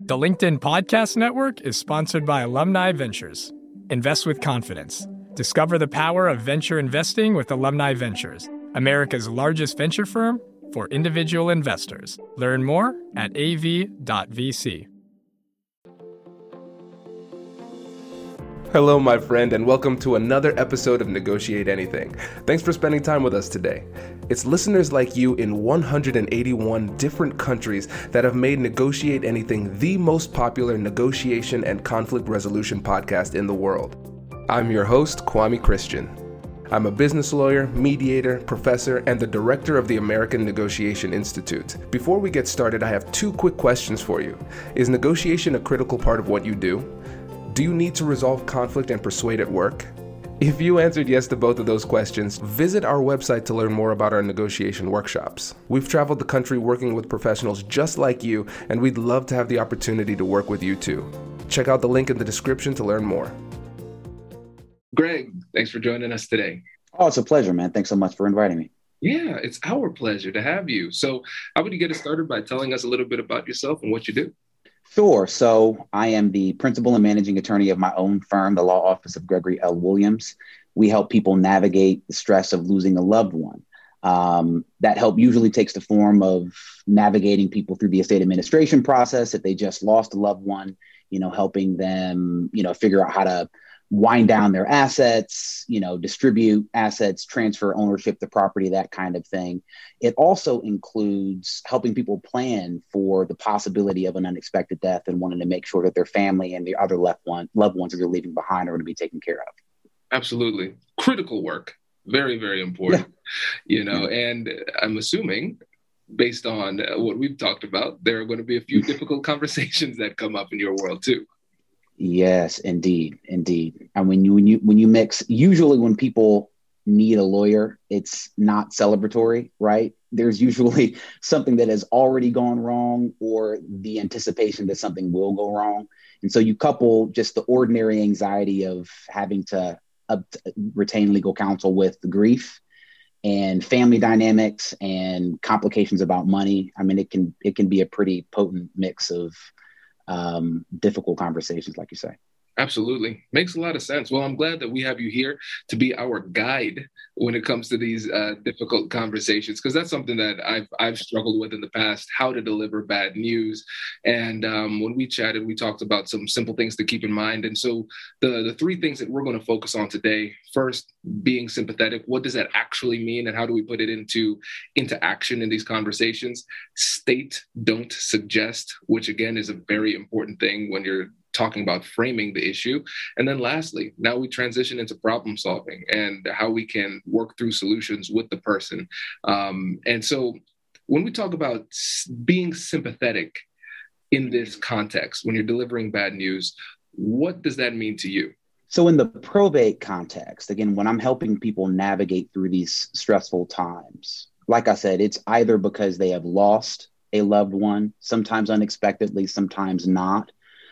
The LinkedIn Podcast Network is sponsored by Alumni Ventures. Invest with confidence. Discover the power of venture investing with Alumni Ventures, America's largest venture firm for individual investors. Learn more at av.vc. Hello, my friend, and welcome to another episode of Negotiate Anything. Thanks for spending time with us today. It's listeners like you in 181 different countries that have made Negotiate Anything the most popular negotiation and conflict resolution podcast in the world. I'm your host, Kwame Christian. I'm a business lawyer, mediator, professor, and the director of the American Negotiation Institute. Before we get started, I have two quick questions for you. Is negotiation a critical part of what you do? Do you need to resolve conflict and persuade at work? If you answered yes to both of those questions, visit our website to learn more about our negotiation workshops. We've traveled the country working with professionals just like you, and we'd love to have the opportunity to work with you too. Check out the link in the description to learn more. Greg, thanks for joining us today. Oh, it's a pleasure, man. Thanks so much for inviting me. Yeah, it's our pleasure to have you. So how would you get us started by telling us a little bit about yourself and what you do? Sure. So I am the principal and managing attorney of my own firm, the Law Office of Gregory L. Williams. We help people navigate the stress of losing a loved one. That help usually takes the form of navigating people through the estate administration process if they just lost a loved one, helping them, figure out how to wind down their assets, distribute assets, transfer ownership to property, that kind of thing. It also includes helping people plan for the possibility of an unexpected death and wanting to make sure that their family and the other loved ones that they're leaving behind are going to be taken care of. Absolutely. Critical work. Very, very important, and I'm assuming based on what we've talked about, there are going to be a few difficult conversations that come up in your world too. Yes, indeed. And when you mix, usually when people need a lawyer, it's not celebratory, right? There's usually something that has already gone wrong or the anticipation that something will go wrong. And so you couple just the ordinary anxiety of having to retain legal counsel with the grief and family dynamics and complications about money. I mean, it can be a pretty potent mix of difficult conversations, like you say. Absolutely. Makes a lot of sense. Well, I'm glad that we have you here to be our guide when it comes to these difficult conversations, because that's something that I've struggled with in the past, how to deliver bad news. And when we chatted, we talked about some simple things to keep in mind. And so the three things that we're going to focus on today: first, being sympathetic. What does that actually mean, and how do we put it into action in these conversations? State, don't suggest, which again is a very important thing when you're talking about framing the issue. And then lastly, now we transition into problem solving and how we can work through solutions with the person. And so when we talk about being sympathetic in this context, when you're delivering bad news, what does that mean to you? So in the probate context, again, when I'm helping people navigate through these stressful times, like I said, it's either because they have lost a loved one, sometimes unexpectedly, sometimes not,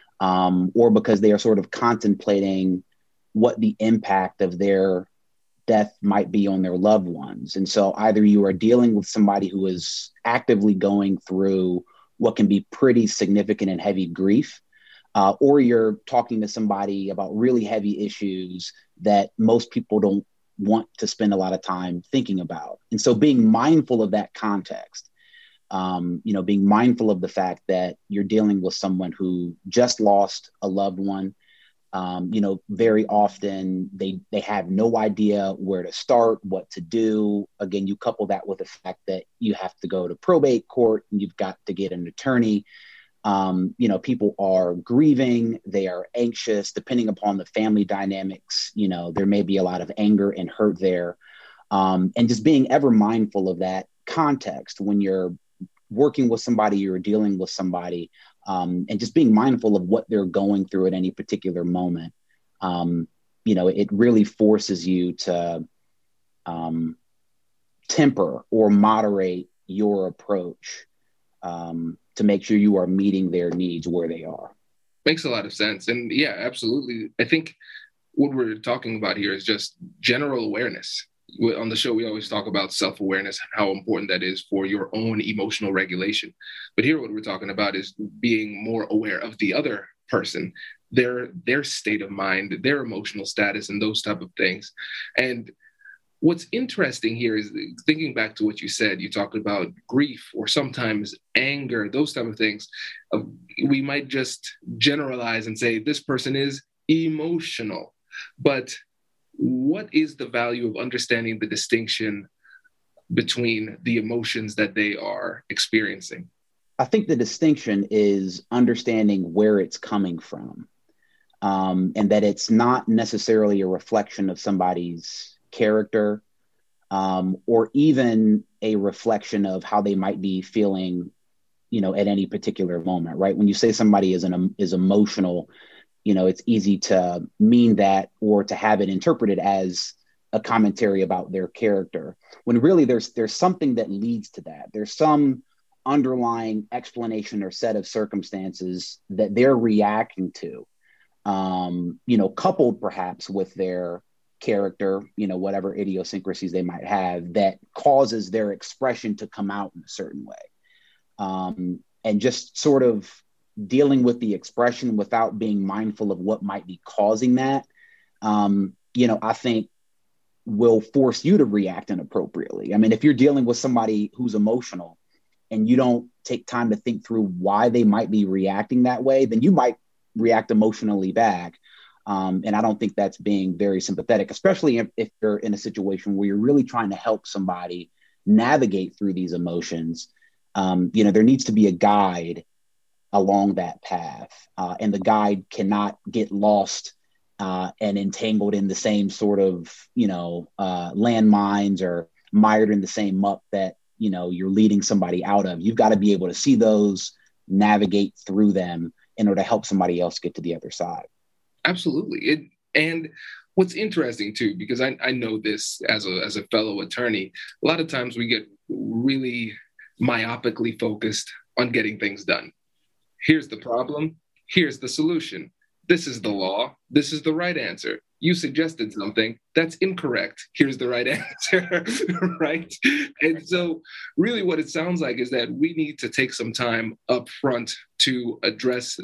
or because they are sort of contemplating what the impact of their death might be on their loved ones. And so either you are dealing with somebody who is actively going through what can be pretty significant and heavy grief, or you're talking to somebody about really heavy issues that most people don't want to spend a lot of time thinking about. And so being mindful of that context, being mindful of the fact that you're dealing with someone who just lost a loved one. Very often they have no idea where to start, what to do. Again, you couple that with the fact that you have to go to probate court and you've got to get an attorney. People are grieving, they are anxious, depending upon the family dynamics. There may be a lot of anger and hurt there. And just being ever mindful of that context when you're working with somebody, you're dealing with somebody, and just being mindful of what they're going through at any particular moment. It really forces you to temper or moderate your approach to make sure you are meeting their needs where they are. Makes a lot of sense. And yeah, absolutely. I think what we're talking about here is just general awareness. On the show, we always talk about self-awareness, how important that is for your own emotional regulation. But here, what we're talking about is being more aware of the other person, their state of mind, their emotional status, and those type of things. And what's interesting here is thinking back to what you said. You talked about grief or sometimes anger, those type of things. We might just generalize and say this person is emotional, but what is the value of understanding the distinction between the emotions that they are experiencing? I think the distinction is understanding where it's coming from, and that it's not necessarily a reflection of somebody's character, or even a reflection of how they might be feeling, at any particular moment, right? When you say somebody is emotional, it's easy to mean that or to have it interpreted as a commentary about their character, when really there's something that leads to that. There's some underlying explanation or set of circumstances that they're reacting to, coupled perhaps with their character, whatever idiosyncrasies they might have, that causes their expression to come out in a certain way. And just sort of dealing with the expression without being mindful of what might be causing that, I think will force you to react inappropriately. I mean, if you're dealing with somebody who's emotional and you don't take time to think through why they might be reacting that way, then you might react emotionally back. And I don't think that's being very sympathetic, especially if you're in a situation where you're really trying to help somebody navigate through these emotions. There needs to be a guide along that path. And the guide cannot get lost and entangled in the same sort of, landmines or mired in the same muck that, you're leading somebody out of. You've got to be able to see those, navigate through them in order to help somebody else get to the other side. Absolutely. And what's interesting too, because I know this as a fellow attorney, a lot of times we get really myopically focused on getting things done. Here's the problem. Here's the solution. This is the law. This is the right answer. You suggested something that's incorrect. Here's the right answer, right? And so really what it sounds like is that we need to take some time up front to address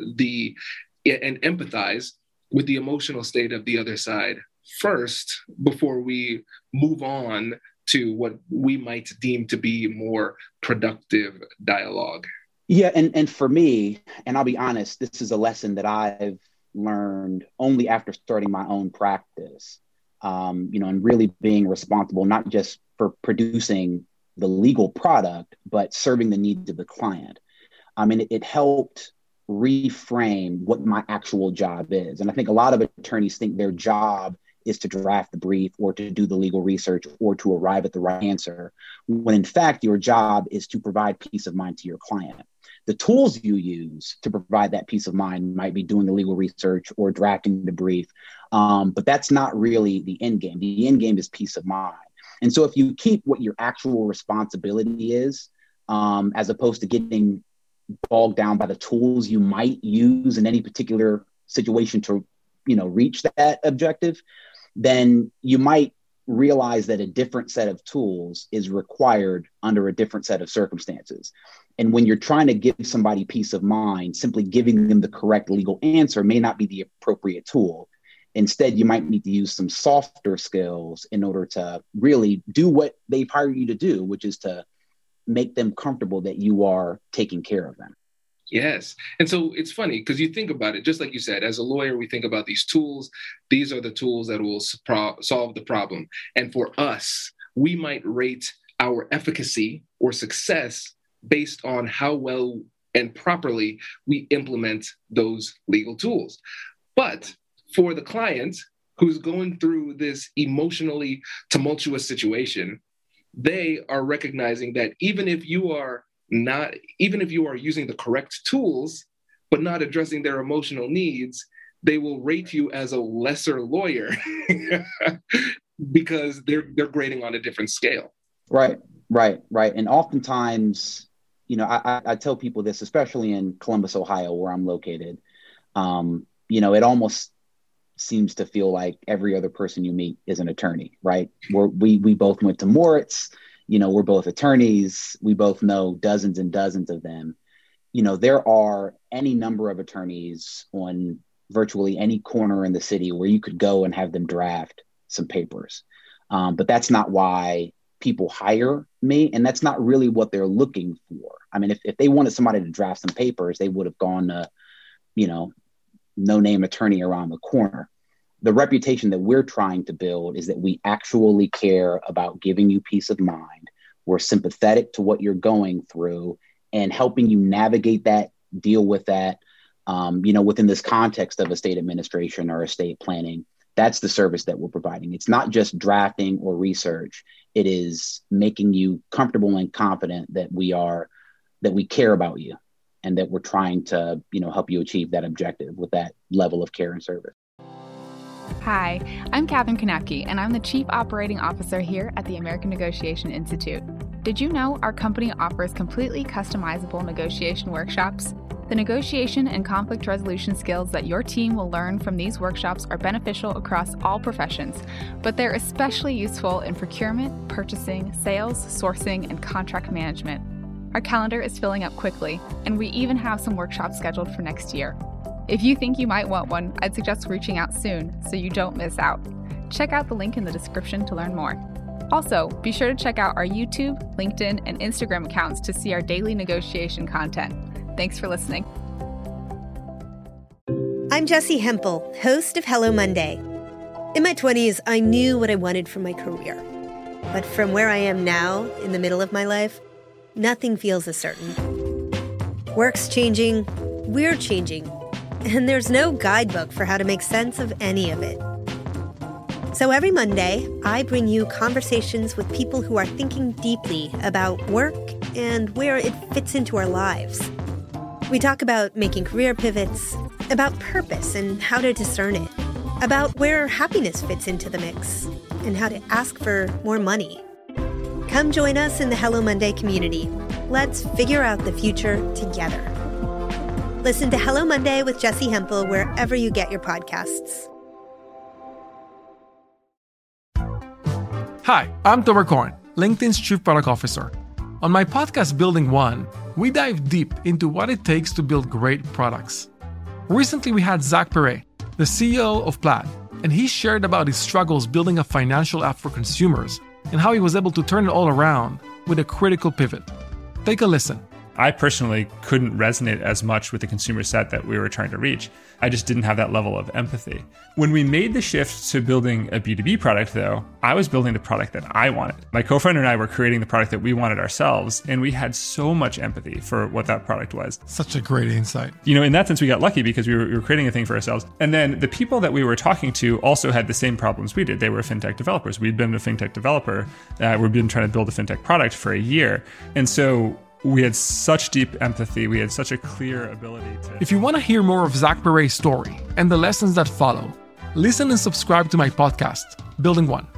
and empathize with the emotional state of the other side first, before we move on to what we might deem to be more productive dialogue. Yeah. And for me, and I'll be honest, this is a lesson that I've learned only after starting my own practice, and really being responsible, not just for producing the legal product, but serving the needs of the client. I mean, it helped reframe what my actual job is. And I think a lot of attorneys think their job is to draft the brief or to do the legal research or to arrive at the right answer, when in fact, your job is to provide peace of mind to your client. The tools you use to provide that peace of mind might be doing the legal research or drafting the brief, but that's not really the end game. The end game is peace of mind. And so if you keep what your actual responsibility is, as opposed to getting bogged down by the tools you might use in any particular situation to, reach that objective, then you might realize that a different set of tools is required under a different set of circumstances. And when you're trying to give somebody peace of mind, simply giving them the correct legal answer may not be the appropriate tool. Instead, you might need to use some softer skills in order to really do what they've hired you to do, which is to make them comfortable that you are taking care of them. Yes. And so it's funny because you think about it, just like you said, as a lawyer, we think about these tools. These are the tools that will solve the problem. And for us, we might rate our efficacy or success based on how well and properly we implement those legal tools. But for the client who's going through this emotionally tumultuous situation, they are recognizing that even if you are using the correct tools, but not addressing their emotional needs, they will rate you as a lesser lawyer because they're grading on a different scale. Right. And oftentimes, I tell people this, especially in Columbus, Ohio, where I'm located, it almost seems to feel like every other person you meet is an attorney, right? We both went to Moritz, we're both attorneys. We both know dozens and dozens of them. There are any number of attorneys on virtually any corner in the city where you could go and have them draft some papers. But that's not why people hire me. And that's not really what they're looking for. I mean, if they wanted somebody to draft some papers, they would have gone to, no-name attorney around the corner. The reputation that we're trying to build is that we actually care about giving you peace of mind. We're sympathetic to what you're going through and helping you navigate that, deal with that, within this context of estate administration or estate planning. That's the service that we're providing. It's not just drafting or research. It is making you comfortable and confident that we care about you and that we're trying to, help you achieve that objective with that level of care and service. Hi, I'm Katherine Kanapke, and I'm the Chief Operating Officer here at the American Negotiation Institute. Did you know our company offers completely customizable negotiation workshops? The negotiation and conflict resolution skills that your team will learn from these workshops are beneficial across all professions, but they're especially useful in procurement, purchasing, sales, sourcing, and contract management. Our calendar is filling up quickly, and we even have some workshops scheduled for next year. If you think you might want one, I'd suggest reaching out soon so you don't miss out. Check out the link in the description to learn more. Also, be sure to check out our YouTube, LinkedIn, and Instagram accounts to see our daily negotiation content. Thanks for listening. I'm Jessie Hempel, host of Hello Monday. In my 20s, I knew what I wanted from my career. But from where I am now, in the middle of my life, nothing feels as certain. Work's changing, we're changing, and there's no guidebook for how to make sense of any of it. So every Monday, I bring you conversations with people who are thinking deeply about work and where it fits into our lives. We talk about making career pivots, about purpose and how to discern it, about where happiness fits into the mix, and how to ask for more money. Come join us in the Hello Monday community. Let's figure out the future together. Listen to Hello Monday with Jessie Hempel wherever you get your podcasts. Hi, I'm Tomer Cohen, LinkedIn's Chief Product Officer. On my podcast, Building One, we dive deep into what it takes to build great products. Recently, we had Zach Perret, the CEO of Plaid, and he shared about his struggles building a financial app for consumers and how he was able to turn it all around with a critical pivot. Take a listen. I personally couldn't resonate as much with the consumer set that we were trying to reach. I just didn't have that level of empathy. When we made the shift to building a B2B product, though, I was building the product that I wanted. My co-founder and I were creating the product that we wanted ourselves, and we had so much empathy for what that product was. Such a great insight. In that sense, we got lucky because we were creating a thing for ourselves. And then the people that we were talking to also had the same problems we did. They were fintech developers. We'd been a fintech developer. We'd been trying to build a fintech product for a year. And so we had such deep empathy. We had such a clear ability to... If you want to hear more of Zach Perret's story and the lessons that follow, listen and subscribe to my podcast, Building One.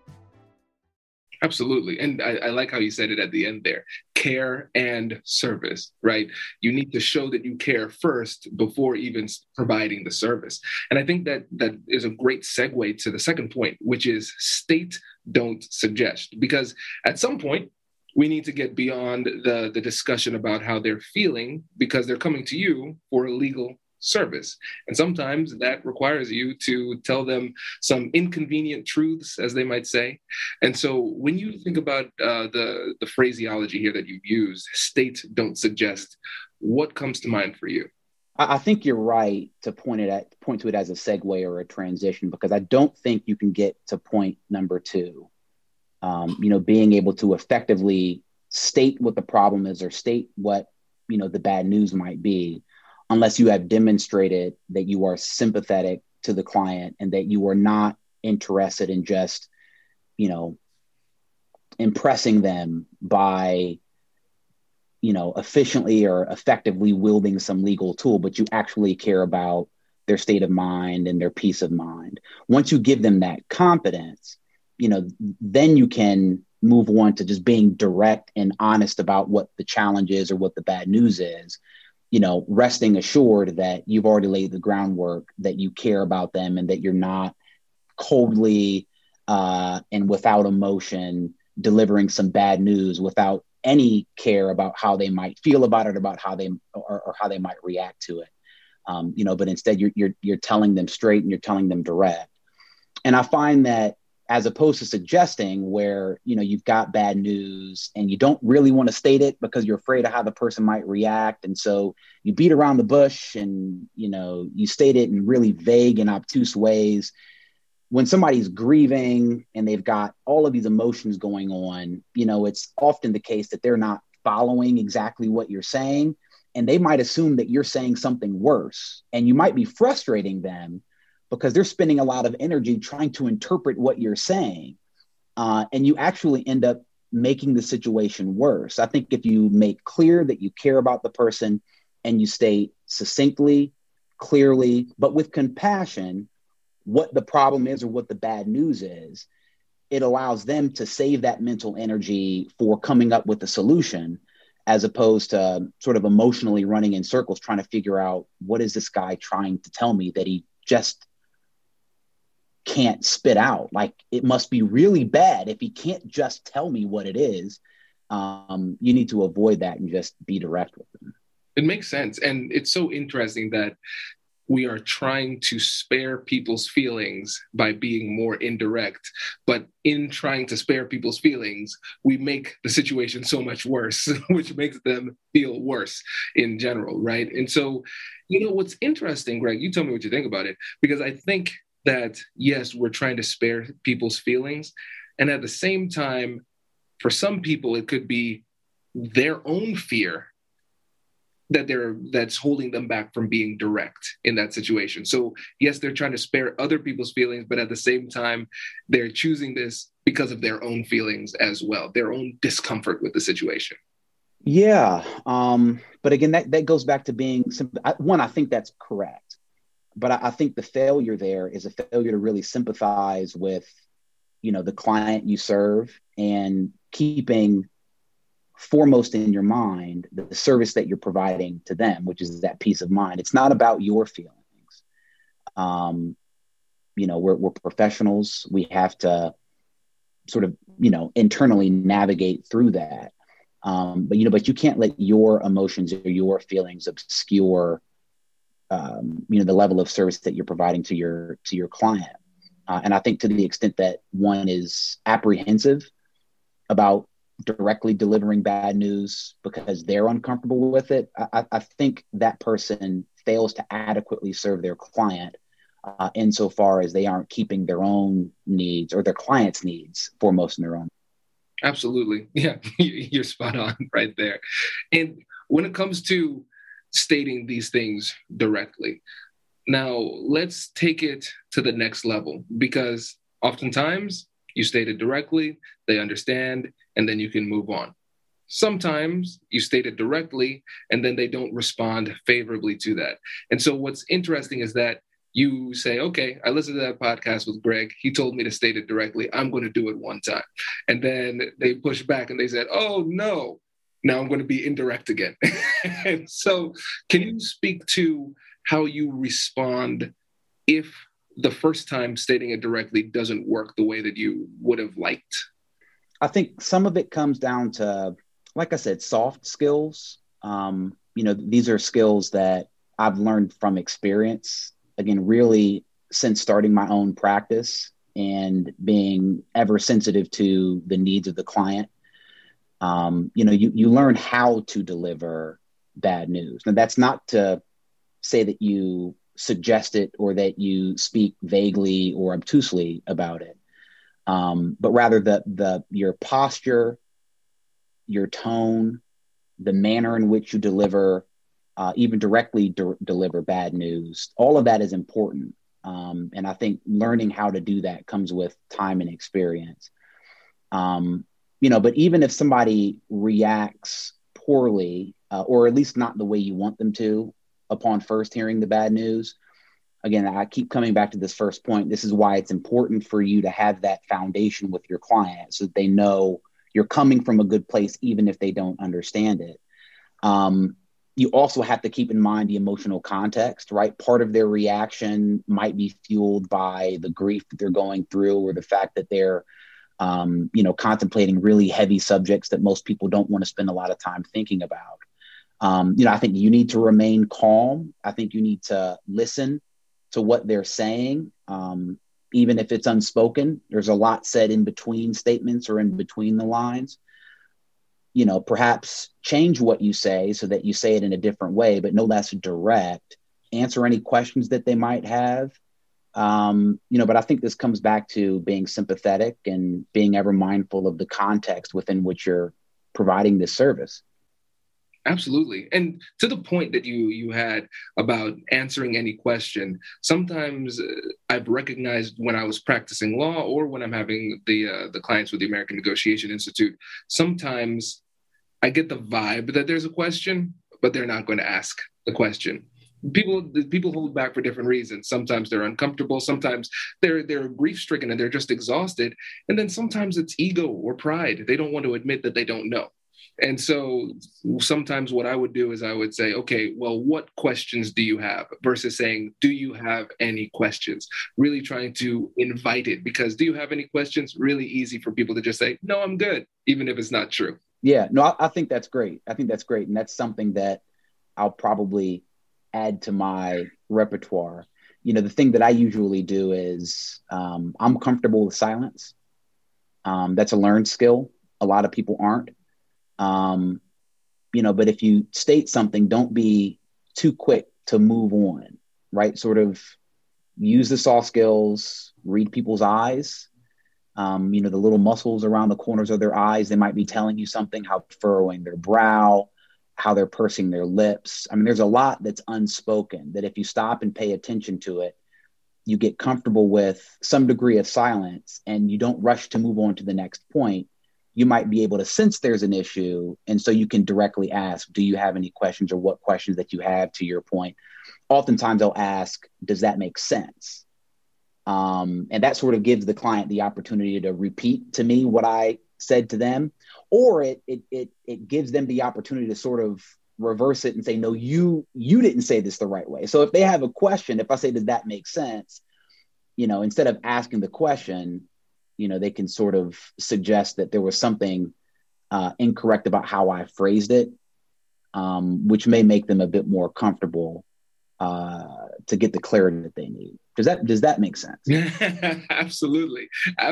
Absolutely. And I like how you said it at the end there, care and service, right? You need to show that you care first before even providing the service. And I think that is a great segue to the second point, which is state, don't suggest. Because at some point, we need to get beyond the discussion about how they're feeling because they're coming to you for a legal service. And sometimes that requires you to tell them some inconvenient truths, as they might say. And so when you think about the phraseology here that you've used, state, don't suggest, what comes to mind for you? I think you're right to point to it as a segue or a transition, because I don't think you can get to point number two. Being able to effectively state what the problem is or state what, the bad news might be, unless you have demonstrated that you are sympathetic to the client and that you are not interested in just, impressing them by, efficiently or effectively wielding some legal tool, but you actually care about their state of mind and their peace of mind. Once you give them that confidence, then you can move on to just being direct and honest about what the challenge is or what the bad news is. resting assured that you've already laid the groundwork, that you care about them, and that you're not coldly and without emotion delivering some bad news without any care about how they might feel about it, about how they or how they might react to it. But instead you're telling them straight and you're telling them direct. And I find that, as opposed to suggesting where, you've got bad news and you don't really want to state it because you're afraid of how the person might react. And so you beat around the bush and, you state it in really vague and obtuse ways. When somebody's grieving and they've got all of these emotions going on, it's often the case that they're not following exactly what you're saying. And they might assume that you're saying something worse, and you might be frustrating them because they're spending a lot of energy trying to interpret what you're saying. And you actually end up making the situation worse. I think if you make clear that you care about the person and you state succinctly, clearly, but with compassion, what the problem is or what the bad news is, it allows them to save that mental energy for coming up with a solution, as opposed to sort of emotionally running in circles, trying to figure out, what is this guy trying to tell me that he just can't spit out? Like, it must be really bad if he can't just tell me what it is. You need to avoid that and just be direct with them. It makes sense. And it's so interesting that we are trying to spare people's feelings by being more indirect, but in trying to spare people's feelings, we make the situation so much worse, which makes them feel worse in general, right? And so, what's interesting, Greg, you tell me what you think about it, because I think that, yes, we're trying to spare people's feelings. And at the same time, for some people, it could be their own fear that's holding them back from being direct in that situation. So yes, they're trying to spare other people's feelings, but at the same time, they're choosing this because of their own feelings as well, their own discomfort with the situation. Yeah. But again, that goes back to being simple. I think that's correct. But I think the failure there is a failure to really sympathize with, the client you serve, and keeping foremost in your mind the service that you're providing to them, which is that peace of mind. It's not about your feelings. We're professionals. We have to sort of, internally navigate through that. But you can't let your emotions or your feelings obscure, the level of service that you're providing to your client. And I think to the extent that one is apprehensive about directly delivering bad news because they're uncomfortable with it, I think that person fails to adequately serve their client insofar as they aren't keeping their own needs or their client's needs foremost in their own. Absolutely. Yeah, you're spot on right there. And when it comes to stating these things directly, now let's take it to the next level, because oftentimes you state it directly, they understand, and then you can move on. Sometimes you state it directly and then they don't respond favorably to that. And so what's interesting is that you say, okay, I listened to that podcast with Greg. He told me to state it directly. I'm going to do it one time. And then they push back and they said, oh, no, now I'm going to be indirect again. And so can you speak to how you respond if the first time stating it directly doesn't work the way that you would have liked? I think some of it comes down to, like I said, soft skills. These are skills that I've learned from experience. Again, really since starting my own practice and being ever sensitive to the needs of the client. You learn how to deliver bad news. Now, that's not to say that you suggest it or that you speak vaguely or obtusely about it, but rather your posture, your tone, the manner in which you deliver, even directly deliver bad news. All of that is important. And I think learning how to do that comes with time and experience. But even if somebody reacts poorly, or at least not the way you want them to, upon first hearing the bad news, again, I keep coming back to this first point. This is why it's important for you to have that foundation with your client so that they know you're coming from a good place, even if they don't understand it. You also have to keep in mind the emotional context, right? Part of their reaction might be fueled by the grief that they're going through, or the fact that they're, contemplating really heavy subjects that most people don't want to spend a lot of time thinking about. I think you need to remain calm. I think you need to listen to what they're saying, even if it's unspoken. There's a lot said in between statements or in between the lines. Perhaps change what you say so that you say it in a different way, but no less direct. Answer any questions that they might have. But I think this comes back to being sympathetic and being ever mindful of the context within which you're providing this service. Absolutely. And to the point that you had about answering any question, sometimes I've recognized when I was practicing law or when I'm having the clients with the American Negotiation Institute, sometimes I get the vibe that there's a question, but they're not going to ask the question. People hold back for different reasons. Sometimes they're uncomfortable. Sometimes they're grief-stricken and they're just exhausted. And then sometimes it's ego or pride. They don't want to admit that they don't know. And so sometimes what I would do is I would say, okay, well, what questions do you have? Versus saying, do you have any questions? Really trying to invite it, because do you have any questions? Really easy for people to just say, no, I'm good, even if it's not true. Yeah, no, I think that's great. And that's something that I'll probably add to my repertoire. The thing that I usually do is I'm comfortable with silence. That's a learned skill. A lot of people aren't. But if you state something, don't be too quick to move on, right? Sort of use the soft skills, read people's eyes. The little muscles around the corners of their eyes, they might be telling you something, how furrowing their brow, how they're pursing their lips. I mean, there's a lot that's unspoken that if you stop and pay attention to it, you get comfortable with some degree of silence and you don't rush to move on to the next point. You might be able to sense there's an issue. And so you can directly ask, do you have any questions, or what questions that you have, to your point? Oftentimes I'll ask, does that make sense? And that sort of gives the client the opportunity to repeat to me what I said to them, or it gives them the opportunity to sort of reverse it and say, no, you didn't say this the right way. So if they have a question, if I say, does that make sense? Instead of asking the question, they can sort of suggest that there was something incorrect about how I phrased it, which may make them a bit more comfortable to get the clarity that they need. Does that make sense? Absolutely.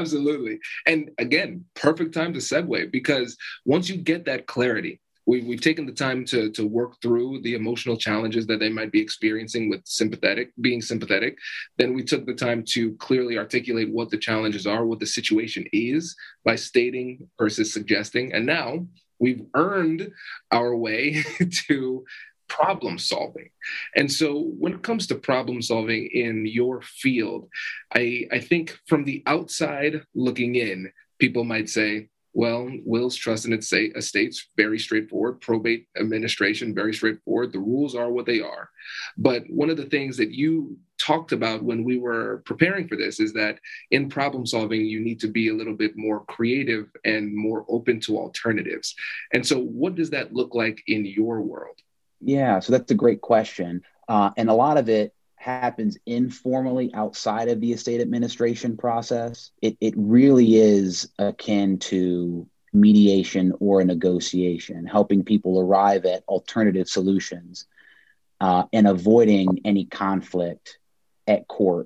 And again, perfect time to segue, because once you get that clarity, we've taken the time to work through the emotional challenges that they might be experiencing with being sympathetic. Then we took the time to clearly articulate what the challenges are, what the situation is, by stating versus suggesting. And now we've earned our way to problem solving. And so when it comes to problem solving in your field, I think from the outside looking in, people might say, well, wills, trusts, and estates, very straightforward. Probate administration, very straightforward. The rules are what they are. But one of the things that you talked about when we were preparing for this is that in problem solving, you need to be a little bit more creative and more open to alternatives. And so what does that look like in your world? Yeah, so that's a great question. And a lot of it happens informally outside of the estate administration process. It really is akin to mediation or a negotiation, helping people arrive at alternative solutions and avoiding any conflict at court,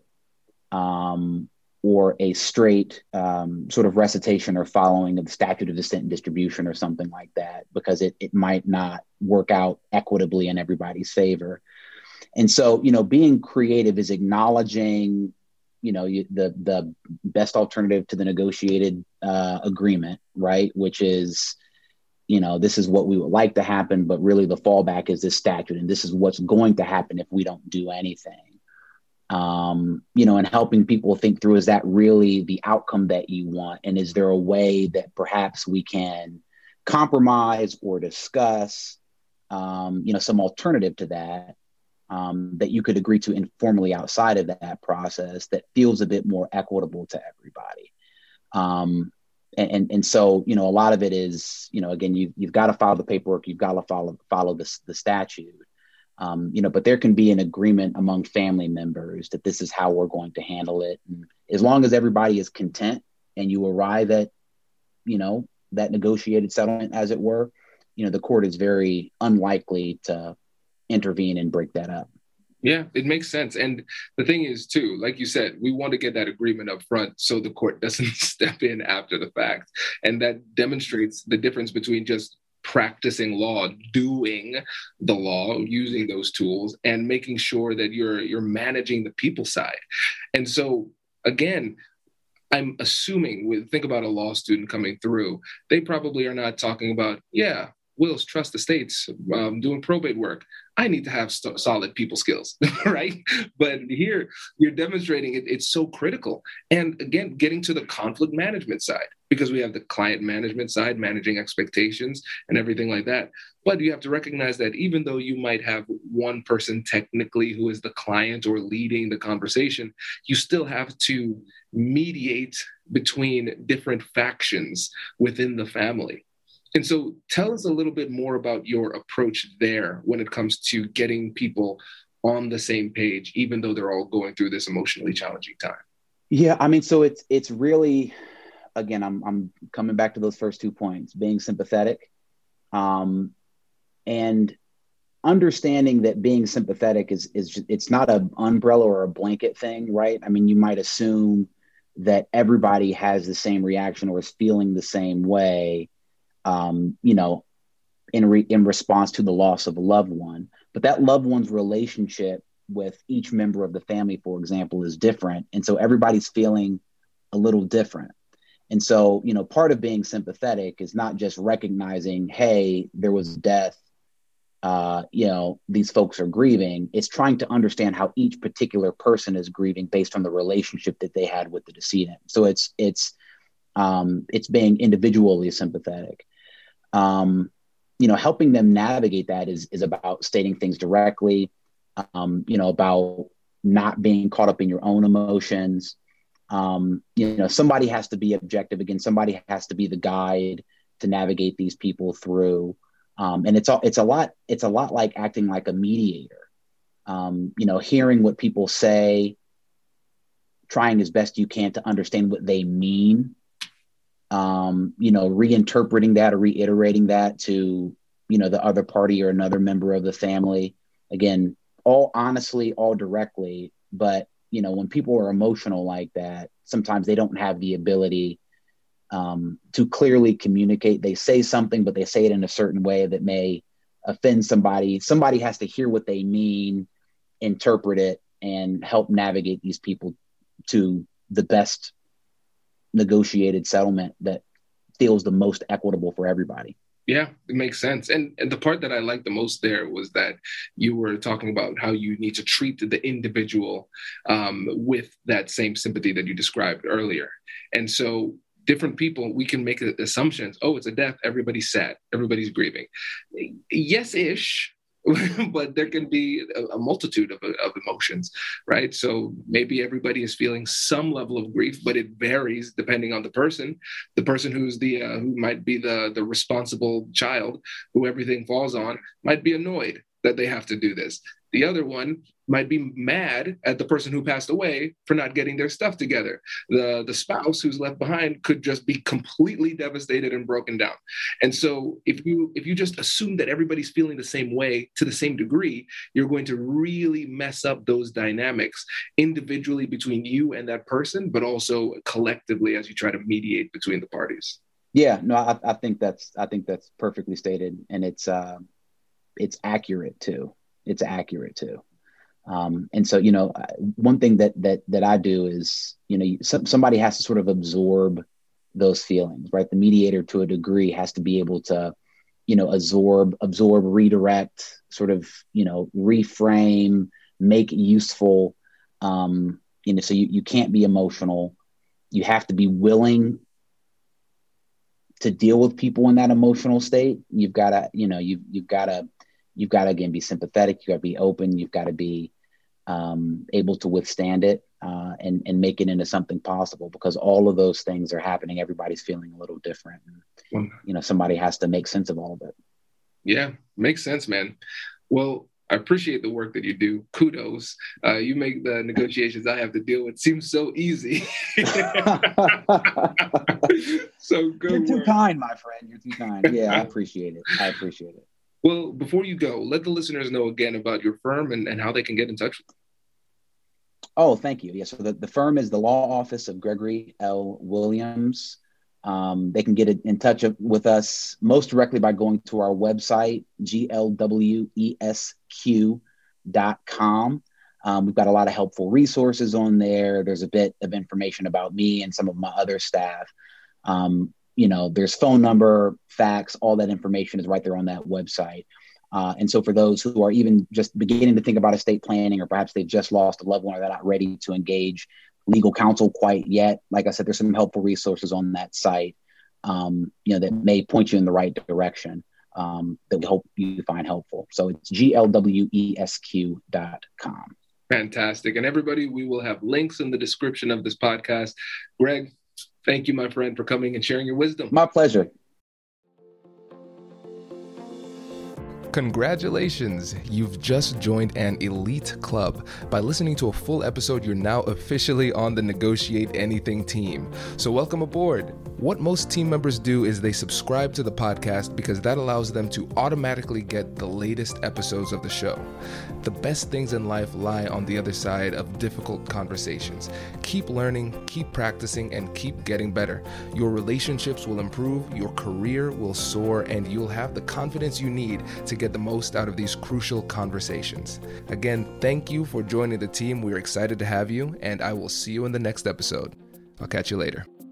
or a straight sort of recitation or following of the statute of descent and distribution or something like that, because it might not work out equitably in everybody's favor. And so, being creative is acknowledging, the best alternative to the negotiated agreement, right? Which is, this is what we would like to happen, but really the fallback is this statute, and this is what's going to happen if we don't do anything. And helping people think through, is that really the outcome that you want? And is there a way that perhaps we can compromise or discuss, some alternative to that, that you could agree to informally outside of that process that feels a bit more equitable to everybody. And so, a lot of it is, again, you've got to follow the paperwork, you've got to follow the statute, but there can be an agreement among family members that this is how we're going to handle it. And as long as everybody is content and you arrive at, that negotiated settlement, as it were, the court is very unlikely to intervene and break that up. Yeah, it makes sense. And the thing is, too, like you said, we want to get that agreement up front so the court doesn't step in after the fact. And that demonstrates the difference between just practicing law, doing the law, using those tools, and making sure that you're managing the people side. And so, again, I'm assuming, think about a law student coming through, they probably are not talking about, wills, trust estates, doing probate work. I need to have solid people skills, right? But here you're demonstrating it's so critical. And again, getting to the conflict management side, because we have the client management side, managing expectations and everything like that. But you have to recognize that even though you might have one person technically who is the client or leading the conversation, you still have to mediate between different factions within the family. And so tell us a little bit more about your approach there when it comes to getting people on the same page, even though they're all going through this emotionally challenging time. Yeah, so it's really, again, I'm coming back to those first 2 points, being sympathetic, and understanding that being sympathetic is it's not an umbrella or a blanket thing, right? You might assume that everybody has the same reaction or is feeling the same way, in response to the loss of a loved one. But that loved one's relationship with each member of the family, for example, is different. And so everybody's feeling a little different. And so, part of being sympathetic is not just recognizing, hey, there was death, these folks are grieving. It's trying to understand how each particular person is grieving based on the relationship that they had with the decedent. So it's being individually sympathetic. Helping them navigate that is about stating things directly, about not being caught up in your own emotions. Somebody has to be objective. Again, somebody has to be the guide to navigate these people through. And it's a lot like acting like a mediator, hearing what people say, trying as best you can to understand what they mean, reinterpreting that or reiterating that to, the other party or another member of the family. Again, all honestly, all directly. But, when people are emotional like that, sometimes they don't have the ability to clearly communicate. They say something, but they say it in a certain way that may offend somebody. Somebody has to hear what they mean, interpret it, and help navigate these people to the best negotiated settlement that feels the most equitable for everybody. Yeah, it makes sense. And the part that I liked the most there was that you were talking about how you need to treat the individual with that same sympathy that you described earlier. And so different people, we can make assumptions. Oh, it's a death. Everybody's sad. Everybody's grieving. Yes-ish. But there can be a multitude of emotions, right? So maybe everybody is feeling some level of grief, but it varies depending on the person. The person who's who might be the responsible child, who everything falls on, might be annoyed that they have to do this. The other one might be mad at the person who passed away for not getting their stuff together. The spouse who's left behind could just be completely devastated and broken down. And so if you just assume that everybody's feeling the same way to the same degree, you're going to really mess up those dynamics individually between you and that person, but also collectively as you try to mediate between the parties. Yeah, no, I think that's perfectly stated, and it's accurate too. It's accurate too. And so, one thing that I do is, somebody has to sort of absorb those feelings, right? The mediator to a degree has to be able to, absorb, redirect, sort of, reframe, make it useful. So you can't be emotional. You have to be willing to deal with people in that emotional state. You've got to, you've got to again be sympathetic. You got to be open. You've got to be able to withstand it. and make it into something possible, because all of those things are happening. Everybody's feeling a little different. And, somebody has to make sense of all of it. Yeah, makes sense, man. Well, I appreciate the work that you do. Kudos. You make the negotiations I have to deal with seem so easy. So good. You're too kind, my friend. You're too kind. Yeah, I appreciate it. Well, before you go, let the listeners know again about your firm and how they can get in touch with you. Oh, thank you. Yeah, so the firm is the Law Office of Gregory L. Williams. They can get in touch with us most directly by going to our website, glwesq.com. We've got a lot of helpful resources on there. There's a bit of information about me and some of my other staff. There's phone number, fax, all that information is right there on that website. And so for those who are even just beginning to think about estate planning, or perhaps they've just lost a loved one or they're not ready to engage legal counsel quite yet, like I said, there's some helpful resources on that site, that may point you in the right direction, that we hope you find helpful. So it's glwesq.com. Fantastic. And everybody, we will have links in the description of this podcast. Greg, thank you, my friend, for coming and sharing your wisdom. My pleasure. Congratulations, you've just joined an elite club. By listening to a full episode, you're now officially on the Negotiate Anything team. So welcome aboard. What most team members do is they subscribe to the podcast because that allows them to automatically get the latest episodes of the show. The best things in life lie on the other side of difficult conversations. Keep learning, keep practicing, and keep getting better. Your relationships will improve, your career will soar, and you'll have the confidence you need to get the most out of these crucial conversations. Again, thank you for joining the team. We're excited to have you, and I will see you in the next episode. I'll catch you later.